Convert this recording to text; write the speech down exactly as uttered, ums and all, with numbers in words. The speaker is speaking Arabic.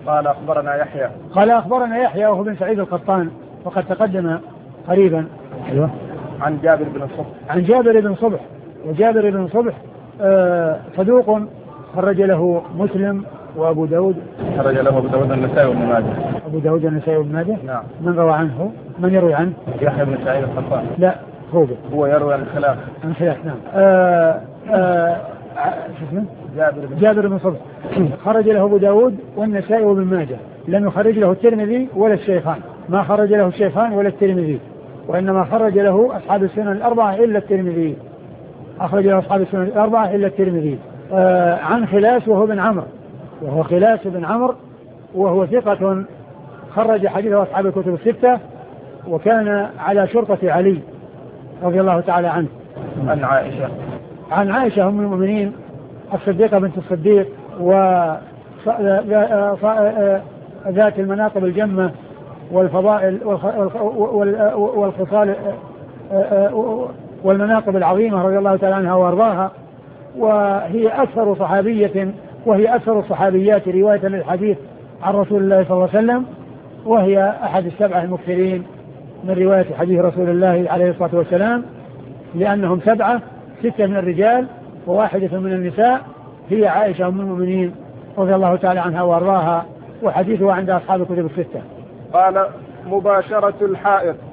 قال أخبرنا يحيى قال أخبرنا يحيى وهو بن سعيد القطان وقد تقدم قريبا. أيوة. عن جابر بن الصبح عن جابر بن صبح. وجابر بن صبح آه صدوق خرج له مسلم وأبو داود. خرج له أبو داود النسائي وابن ماجه. أبو داود النسائي وابن ماجه. نعم. من روى عنه؟ من يروي عنه؟ يحيى بن سعيد القطان. لا هو هو يروي عن الخلاف. عن خلاف نعم. آه آه شو اسمه؟ جابر بن جابر بن صبح خرج له أبو داود والنسائي وابن ماجه، لم يخرج له الترمذي ولا الشيخان، ما خرج له الشيخان ولا الترمذي، وإنما خرج له أصحاب السنن الأربعة إلا الترمذي. أخرج له أصحاب السنن الأربعة إلا الترمذي. آه عن خلاس وهو بن عمرو، وهو خلاس بن عمرو وهو ثقة خرج حديثه أصحاب الكتب الستة، وكان على شرطة علي رضي الله تعالى عنه. عن عائشة عن عائشة أم المؤمنين الصديقة بنت الصديق وذات المناقب الجمة والفضائل والخصال والمناقب العظيمة رضي الله تعالى عنها وارضاها، وهي أكثر صحابية وهي أكثر الصحابيات رواية للحديث عن رسول الله صلى الله عليه وسلم، وهي أحد السبعة المكثرين من رواية حديث رسول الله عليه الصلاة والسلام، لأنهم سبعة، ستة من الرجال وواحدة من النساء، هي عائشة أم المؤمنين رضي الله تعالى عنها وارضاها، وحديثها عند أصحاب الكتب الستة. قال مباشرة الحائط.